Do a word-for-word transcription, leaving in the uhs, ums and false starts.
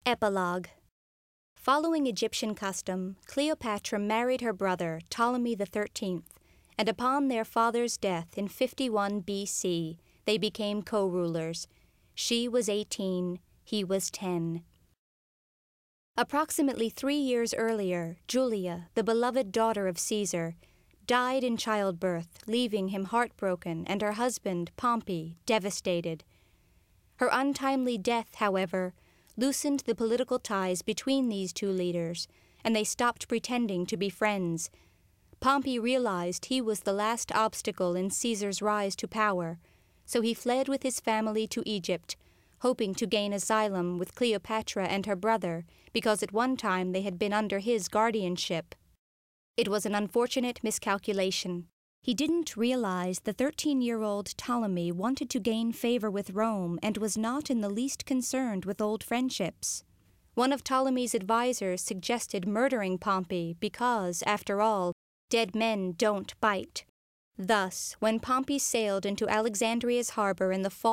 Epilogue. Following Egyptian custom, Cleopatra married her brother Ptolemy the thirteenth, and upon their father's death in fifty-one B C, they became co-rulers. She was eighteen, he was ten. Approximately three years earlier, Julia, the beloved daughter of Caesar, died in childbirth, leaving him heartbroken and her husband, Pompey, devastated. Her untimely death, however, loosened the political ties between these two leaders, and they stopped pretending to be friends. Pompey realized he was the last obstacle in Caesar's rise to power, so he fled with his family to Egypt, hoping to gain asylum with Cleopatra and her brother, because at one time they had been under his guardianship. It was an unfortunate miscalculation. He didn't realize the thirteen-year-old Ptolemy wanted to gain favor with Rome and was not in the least concerned with old friendships. One of Ptolemy's advisors suggested murdering Pompey because, after all, dead men don't bite. Thus, when Pompey sailed into Alexandria's harbor in the fall